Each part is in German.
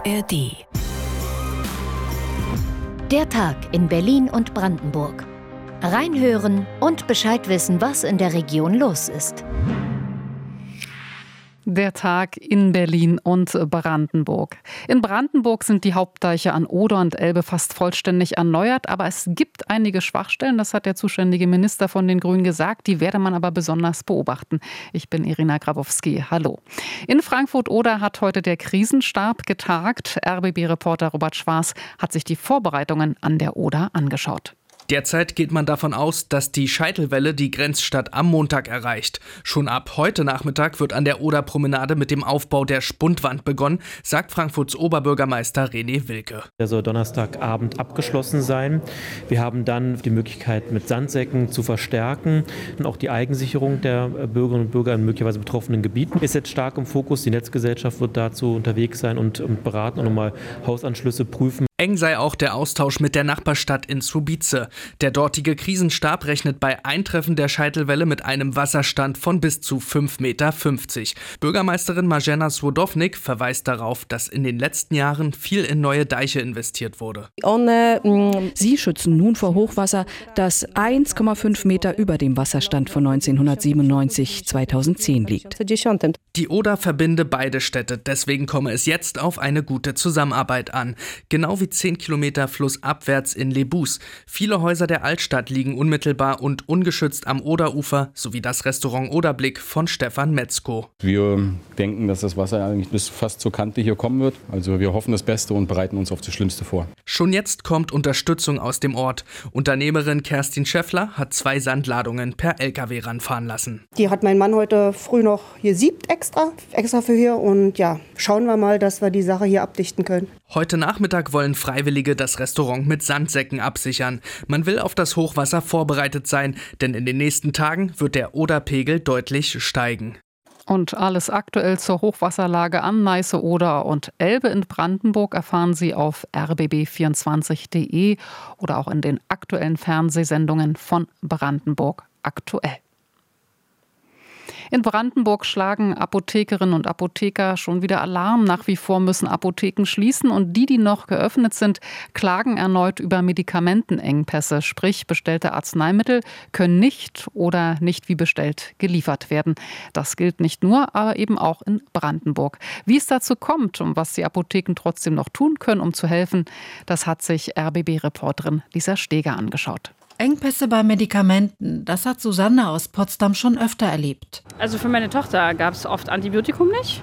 ARD. Der Tag in Berlin und Brandenburg. Reinhören und Bescheid wissen, was in der Region los ist. Der Tag in Berlin und Brandenburg. In Brandenburg sind die Hauptdeiche an Oder und Elbe fast vollständig erneuert, aber es gibt einige Schwachstellen, das hat der zuständige Minister von den Grünen gesagt, die werde man aber besonders beobachten. Ich bin Irina Grabowski, hallo. In Frankfurt-Oder hat heute der Krisenstab getagt. RBB-Reporter Robert Schwarz hat sich die Vorbereitungen an der Oder angeschaut. Derzeit geht man davon aus, dass die Scheitelwelle die Grenzstadt am Montag erreicht. Schon ab heute Nachmittag wird an der Oderpromenade mit dem Aufbau der Spundwand begonnen, sagt Frankfurts Oberbürgermeister René Wilke. Der soll Donnerstagabend abgeschlossen sein. Wir haben dann die Möglichkeit, mit Sandsäcken zu verstärken. Und auch die Eigensicherung der Bürgerinnen und Bürger in möglicherweise betroffenen Gebieten ist jetzt stark im Fokus. Die Netzgesellschaft wird dazu unterwegs sein und beraten und nochmal Hausanschlüsse prüfen. Eng sei auch der Austausch mit der Nachbarstadt in Słubice. Der dortige Krisenstab rechnet bei Eintreffen der Scheitelwelle mit einem Wasserstand von bis zu 5,50 Meter. Bürgermeisterin Marzena Słodownik verweist darauf, dass in den letzten Jahren viel in neue Deiche investiert wurde. Sie schützen nun vor Hochwasser, das 1,5 Meter über dem Wasserstand von 1997-2010 liegt. Die Oder verbinde beide Städte, deswegen komme es jetzt auf eine gute Zusammenarbeit an. Genau wie 10 Kilometer flussabwärts in Lebus. Viele Häuser der Altstadt liegen unmittelbar und ungeschützt am Oderufer, sowie das Restaurant Oderblick von Stefan Metzko. Wir denken, dass das Wasser eigentlich bis fast zur Kante hier kommen wird. Also wir hoffen das Beste und bereiten uns auf das Schlimmste vor. Schon jetzt kommt Unterstützung aus dem Ort. Unternehmerin Kerstin Schäffler hat 2 Sandladungen per LKW ranfahren lassen. Die hat mein Mann heute früh noch gesiebt extra für hier. Und ja, schauen wir mal, dass wir die Sache hier abdichten können. Heute Nachmittag wollen Freiwillige das Restaurant mit Sandsäcken absichern. Man will auf das Hochwasser vorbereitet sein, denn in den nächsten Tagen wird der Oderpegel deutlich steigen. Und alles aktuell zur Hochwasserlage an Neiße, Oder und Elbe in Brandenburg erfahren Sie auf rbb24.de oder auch in den aktuellen Fernsehsendungen von Brandenburg aktuell. In Brandenburg schlagen Apothekerinnen und Apotheker schon wieder Alarm. Nach wie vor müssen Apotheken schließen und die noch geöffnet sind, klagen erneut über Medikamentenengpässe. Sprich, bestellte Arzneimittel können nicht oder nicht wie bestellt geliefert werden. Das gilt nicht nur, aber eben auch in Brandenburg. Wie es dazu kommt und was die Apotheken trotzdem noch tun können, um zu helfen, das hat sich RBB-Reporterin Lisa Steger angeschaut. Engpässe bei Medikamenten, das hat Susanne aus Potsdam schon öfter erlebt. Also für meine Tochter gab es oft Antibiotikum nicht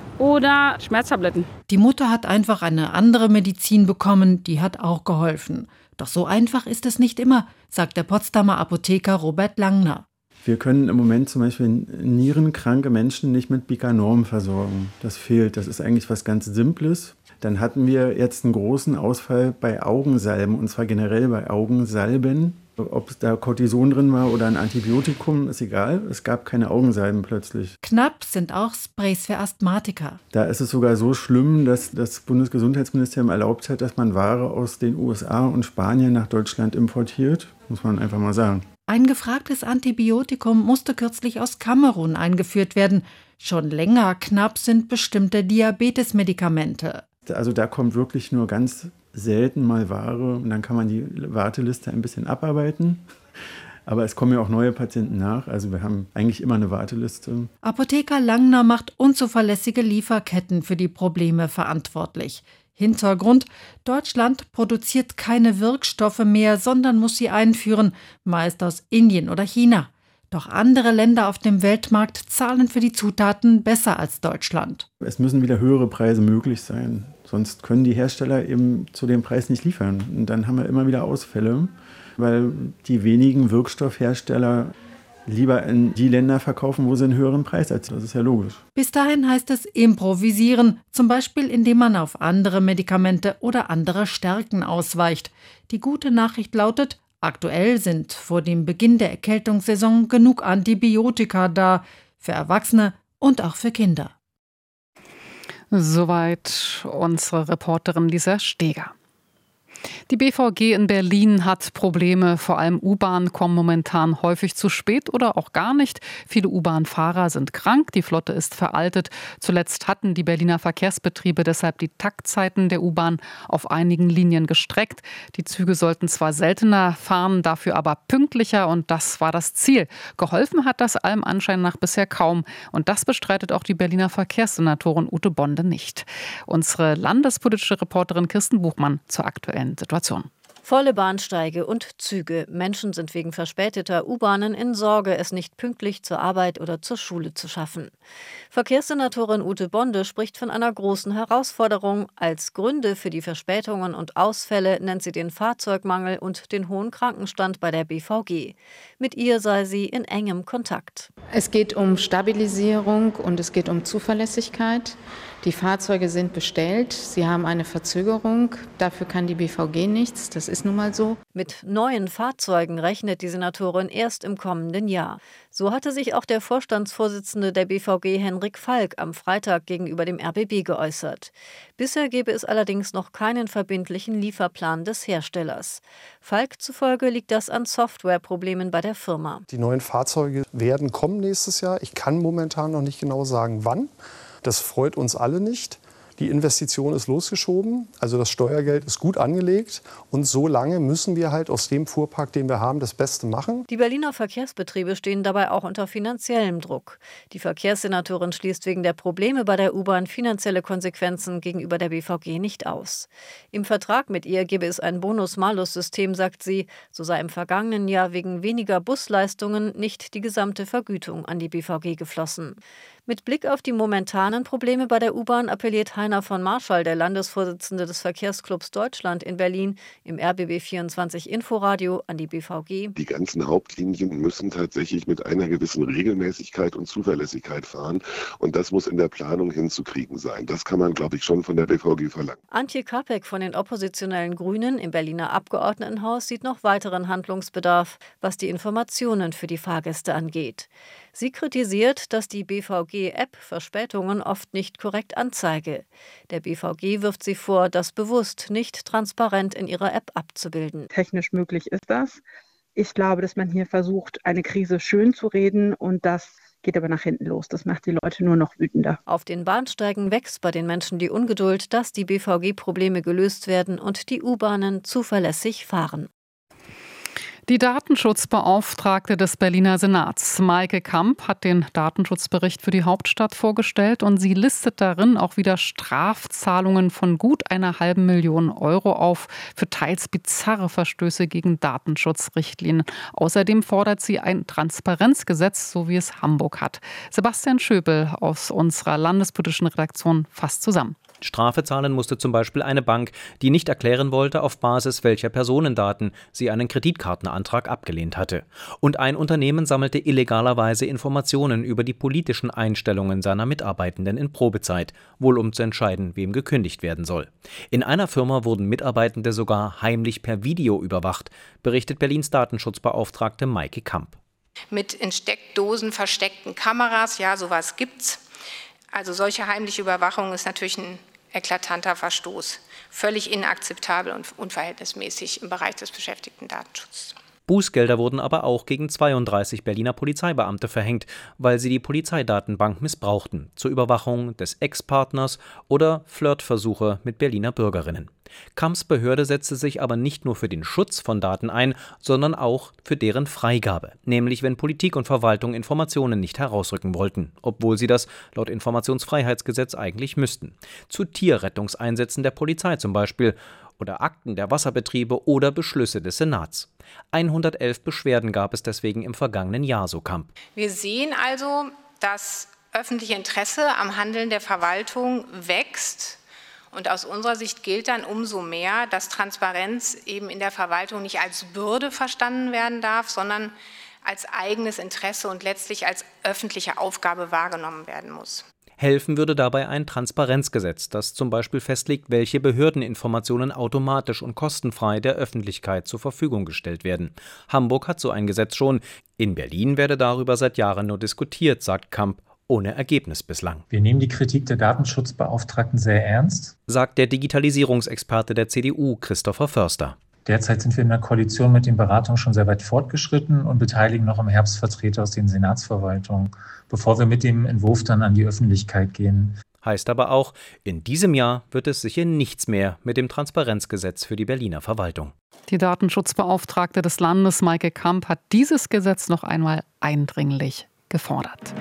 oder Schmerztabletten. Die Mutter hat einfach eine andere Medizin bekommen, die hat auch geholfen. Doch so einfach ist es nicht immer, sagt der Potsdamer Apotheker Robert Langner. Wir können im Moment zum Beispiel nierenkranke Menschen nicht mit Bicanorm versorgen. Das fehlt. Das ist eigentlich was ganz Simples. Dann hatten wir jetzt einen großen Ausfall bei Augensalben, und zwar generell bei Augensalben. Ob da Cortison drin war oder ein Antibiotikum, ist egal. Es gab keine Augensalben plötzlich. Knapp sind auch Sprays für Asthmatiker. Da ist es sogar so schlimm, dass das Bundesgesundheitsministerium erlaubt hat, dass man Ware aus den USA und Spanien nach Deutschland importiert. Muss man einfach mal sagen. Ein gefragtes Antibiotikum musste kürzlich aus Kamerun eingeführt werden. Schon länger knapp sind bestimmte Diabetesmedikamente. Also da kommt wirklich nur ganz selten mal Ware und dann kann man die Warteliste ein bisschen abarbeiten. Aber es kommen ja auch neue Patienten nach, also wir haben eigentlich immer eine Warteliste. Apotheker Langner macht unzuverlässige Lieferketten für die Probleme verantwortlich. Hintergrund: Deutschland produziert keine Wirkstoffe mehr, sondern muss sie einführen, meist aus Indien oder China. Doch andere Länder auf dem Weltmarkt zahlen für die Zutaten besser als Deutschland. Es müssen wieder höhere Preise möglich sein, sonst können die Hersteller eben zu dem Preis nicht liefern. Und dann haben wir immer wieder Ausfälle, weil die wenigen Wirkstoffhersteller lieber in die Länder verkaufen, wo sie einen höheren Preis erzielen. Das ist ja logisch. Bis dahin heißt es improvisieren, zum Beispiel indem man auf andere Medikamente oder andere Stärken ausweicht. Die gute Nachricht lautet: Aktuell sind vor dem Beginn der Erkältungssaison genug Antibiotika da, für Erwachsene und auch für Kinder. Soweit unsere Reporterin Lisa Steger. Die BVG in Berlin hat Probleme. Vor allem U-Bahnen kommen momentan häufig zu spät oder auch gar nicht. Viele U-Bahn-Fahrer sind krank, die Flotte ist veraltet. Zuletzt hatten die Berliner Verkehrsbetriebe deshalb die Taktzeiten der U-Bahn auf einigen Linien gestreckt. Die Züge sollten zwar seltener fahren, dafür aber pünktlicher, und das war das Ziel. Geholfen hat das allem Anschein nach bisher kaum. Und das bestreitet auch die Berliner Verkehrssenatorin Ute Bonde nicht. Unsere landespolitische Reporterin Kirsten Buchmann zur aktuellen Situation. Volle Bahnsteige und Züge. Menschen sind wegen verspäteter U-Bahnen in Sorge, es nicht pünktlich zur Arbeit oder zur Schule zu schaffen. Verkehrssenatorin Ute Bonde spricht von einer großen Herausforderung. Als Gründe für die Verspätungen und Ausfälle nennt sie den Fahrzeugmangel und den hohen Krankenstand bei der BVG. Mit ihr sei sie in engem Kontakt. Es geht um Stabilisierung und es geht um Zuverlässigkeit. Die Fahrzeuge sind bestellt, sie haben eine Verzögerung, dafür kann die BVG nichts, das ist nun mal so. Mit neuen Fahrzeugen rechnet die Senatorin erst im kommenden Jahr. So hatte sich auch der Vorstandsvorsitzende der BVG Henrik Falk am Freitag gegenüber dem RBB geäußert. Bisher gebe es allerdings noch keinen verbindlichen Lieferplan des Herstellers. Falk zufolge liegt das an Softwareproblemen bei der Firma. Die neuen Fahrzeuge werden kommen nächstes Jahr. Ich kann momentan noch nicht genau sagen, wann. Das freut uns alle nicht. Die Investition ist losgeschoben, also das Steuergeld ist gut angelegt. Und so lange müssen wir halt aus dem Fuhrpark, den wir haben, das Beste machen. Die Berliner Verkehrsbetriebe stehen dabei auch unter finanziellem Druck. Die Verkehrssenatorin schließt wegen der Probleme bei der U-Bahn finanzielle Konsequenzen gegenüber der BVG nicht aus. Im Vertrag mit ihr gebe es ein Bonus-Malus-System, sagt sie. So sei im vergangenen Jahr wegen weniger Busleistungen nicht die gesamte Vergütung an die BVG geflossen. Mit Blick auf die momentanen Probleme bei der U-Bahn appelliert Heiner von Marschall, der Landesvorsitzende des Verkehrsclubs Deutschland in Berlin, im RBB 24 Inforadio an die BVG. Die ganzen Hauptlinien müssen tatsächlich mit einer gewissen Regelmäßigkeit und Zuverlässigkeit fahren. Und das muss in der Planung hinzukriegen sein. Das kann man, glaube ich, schon von der BVG verlangen. Antje Kapek von den oppositionellen Grünen im Berliner Abgeordnetenhaus sieht noch weiteren Handlungsbedarf, was die Informationen für die Fahrgäste angeht. Sie kritisiert, dass die BVG-App Verspätungen oft nicht korrekt anzeige. Der BVG wirft sie vor, das bewusst nicht transparent in ihrer App abzubilden. Technisch möglich ist das. Ich glaube, dass man hier versucht, eine Krise schön zu reden, und das geht aber nach hinten los. Das macht die Leute nur noch wütender. Auf den Bahnsteigen wächst bei den Menschen die Ungeduld, dass die BVG-Probleme gelöst werden und die U-Bahnen zuverlässig fahren. Die Datenschutzbeauftragte des Berliner Senats, Maike Kamp, hat den Datenschutzbericht für die Hauptstadt vorgestellt, und sie listet darin auch wieder Strafzahlungen von gut 1,5 Million Euro auf für teils bizarre Verstöße gegen Datenschutzrichtlinien. Außerdem fordert sie ein Transparenzgesetz, so wie es Hamburg hat. Sebastian Schöbel aus unserer landespolitischen Redaktion fasst zusammen. Strafe zahlen musste zum Beispiel eine Bank, die nicht erklären wollte, auf Basis welcher Personendaten sie einen Kreditkartenantrag abgelehnt hatte. Und ein Unternehmen sammelte illegalerweise Informationen über die politischen Einstellungen seiner Mitarbeitenden in Probezeit, wohl um zu entscheiden, wem gekündigt werden soll. In einer Firma wurden Mitarbeitende sogar heimlich per Video überwacht, berichtet Berlins Datenschutzbeauftragte Maike Kamp. Mit in Steckdosen versteckten Kameras, ja, sowas gibt's. Also solche heimliche Überwachung ist natürlich ein eklatanter Verstoß. Völlig inakzeptabel und unverhältnismäßig im Bereich des Beschäftigtendatenschutzes. Bußgelder wurden aber auch gegen 32 Berliner Polizeibeamte verhängt, weil sie die Polizeidatenbank missbrauchten zur Überwachung des Ex-Partners oder Flirtversuche mit Berliner Bürgerinnen. Kamps Behörde setzte sich aber nicht nur für den Schutz von Daten ein, sondern auch für deren Freigabe, nämlich wenn Politik und Verwaltung Informationen nicht herausrücken wollten, obwohl sie das laut Informationsfreiheitsgesetz eigentlich müssten. Zu Tierrettungseinsätzen der Polizei zum Beispiel oder Akten der Wasserbetriebe oder Beschlüsse des Senats. 111 Beschwerden gab es deswegen im vergangenen Jahr, so Kamp. Wir sehen also, dass öffentliche Interesse am Handeln der Verwaltung wächst. Und aus unserer Sicht gilt dann umso mehr, dass Transparenz eben in der Verwaltung nicht als Bürde verstanden werden darf, sondern als eigenes Interesse und letztlich als öffentliche Aufgabe wahrgenommen werden muss. Helfen würde dabei ein Transparenzgesetz, das zum Beispiel festlegt, welche Behördeninformationen automatisch und kostenfrei der Öffentlichkeit zur Verfügung gestellt werden. Hamburg hat so ein Gesetz schon. In Berlin werde darüber seit Jahren nur diskutiert, sagt Kamp. ohne Ergebnis bislang. Wir nehmen die Kritik der Datenschutzbeauftragten sehr ernst, sagt der Digitalisierungsexperte der CDU, Christopher Förster. Derzeit sind wir in der Koalition mit den Beratungen schon sehr weit fortgeschritten und beteiligen noch im Herbst Vertreter aus den Senatsverwaltungen, bevor wir mit dem Entwurf dann an die Öffentlichkeit gehen. Heißt aber auch, in diesem Jahr wird es sicher nichts mehr mit dem Transparenzgesetz für die Berliner Verwaltung. Die Datenschutzbeauftragte des Landes, Maike Kamp, hat dieses Gesetz noch einmal eindringlich gefordert.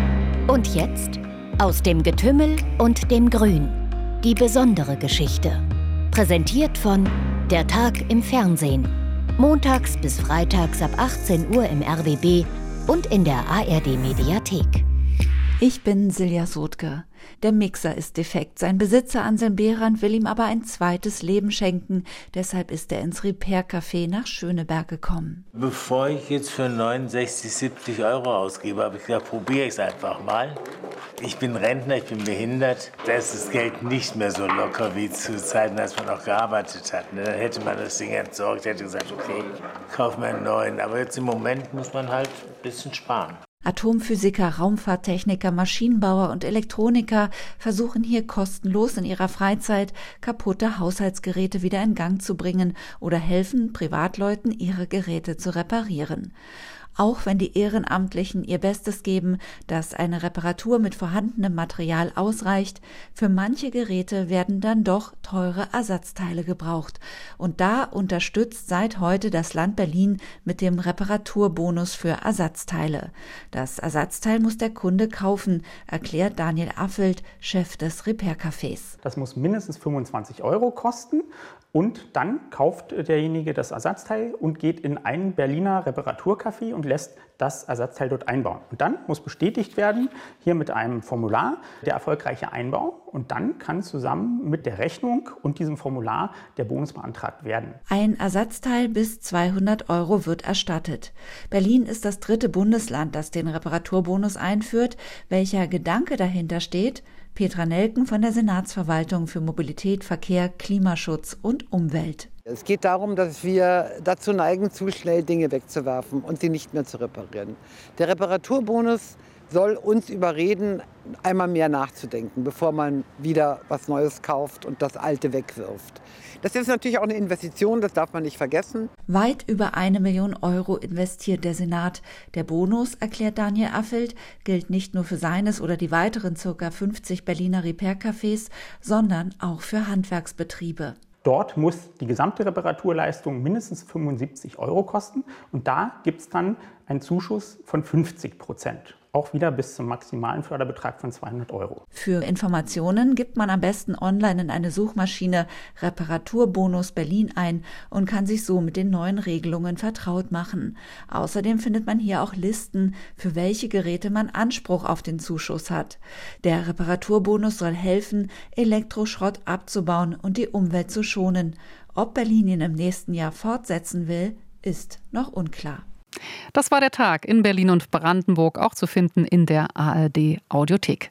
Und jetzt aus dem Getümmel und dem Grün. Die besondere Geschichte. Präsentiert von Der Tag im Fernsehen. Montags bis freitags ab 18 Uhr im RBB und in der ARD-Mediathek. Ich bin Silja Sotke. Der Mixer ist defekt. Sein Besitzer Anselm Behrand will ihm aber ein zweites Leben schenken. Deshalb ist er ins Repair-Café nach Schöneberg gekommen. Bevor ich jetzt für 69, 70 Euro ausgebe, habe ich gesagt, probiere ich es einfach mal. Ich bin Rentner, ich bin behindert. Da ist das Geld nicht mehr so locker wie zu Zeiten, als man noch gearbeitet hat. Dann hätte man das Ding entsorgt, hätte gesagt, okay, kauf mir einen neuen. Aber jetzt im Moment muss man halt ein bisschen sparen. Atomphysiker, Raumfahrttechniker, Maschinenbauer und Elektroniker versuchen hier kostenlos in ihrer Freizeit kaputte Haushaltsgeräte wieder in Gang zu bringen oder helfen Privatleuten, ihre Geräte zu reparieren. Auch wenn die Ehrenamtlichen ihr Bestes geben, dass eine Reparatur mit vorhandenem Material ausreicht, für manche Geräte werden dann doch teure Ersatzteile gebraucht. Und da unterstützt seit heute das Land Berlin mit dem Reparaturbonus für Ersatzteile. Das Ersatzteil muss der Kunde kaufen, erklärt Daniel Affelt, Chef des Repair-Cafés. Das muss mindestens 25 Euro kosten. Und dann kauft derjenige das Ersatzteil und geht in einen Berliner Reparaturcafé und lässt das Ersatzteil dort einbauen. Und dann muss bestätigt werden, hier mit einem Formular, der erfolgreiche Einbau. Und dann kann zusammen mit der Rechnung und diesem Formular der Bonus beantragt werden. Ein Ersatzteil bis 200 Euro wird erstattet. Berlin ist das 3. Bundesland, das den Reparaturbonus einführt. Welcher Gedanke dahinter steht? Petra Nelken von der Senatsverwaltung für Mobilität, Verkehr, Klimaschutz und Umwelt. Es geht darum, dass wir dazu neigen, zu schnell Dinge wegzuwerfen und sie nicht mehr zu reparieren. Der Reparaturbonus soll uns überreden, einmal mehr nachzudenken, bevor man wieder was Neues kauft und das Alte wegwirft. Das ist natürlich auch eine Investition, das darf man nicht vergessen. Weit über 1 Million Euro investiert der Senat. Der Bonus, erklärt Daniel Affelt, gilt nicht nur für seines oder die weiteren ca. 50 Berliner Repair-Cafés, sondern auch für Handwerksbetriebe. Dort muss die gesamte Reparaturleistung mindestens 75 Euro kosten und da gibt es dann einen Zuschuss von 50%. Auch wieder bis zum maximalen Förderbetrag von 200 Euro. Für Informationen gibt man am besten online in eine Suchmaschine Reparaturbonus Berlin ein und kann sich so mit den neuen Regelungen vertraut machen. Außerdem findet man hier auch Listen, für welche Geräte man Anspruch auf den Zuschuss hat. Der Reparaturbonus soll helfen, Elektroschrott abzubauen und die Umwelt zu schonen. Ob Berlin ihn im nächsten Jahr fortsetzen will, ist noch unklar. Das war der Tag in Berlin und Brandenburg, auch zu finden in der ARD-Audiothek.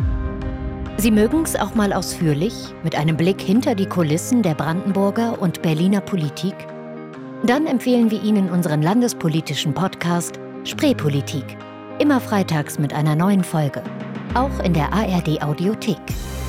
Sie mögen es auch mal ausführlich, mit einem Blick hinter die Kulissen der Brandenburger und Berliner Politik? Dann empfehlen wir Ihnen unseren landespolitischen Podcast Spreepolitik. Immer freitags mit einer neuen Folge. Auch in der ARD-Audiothek.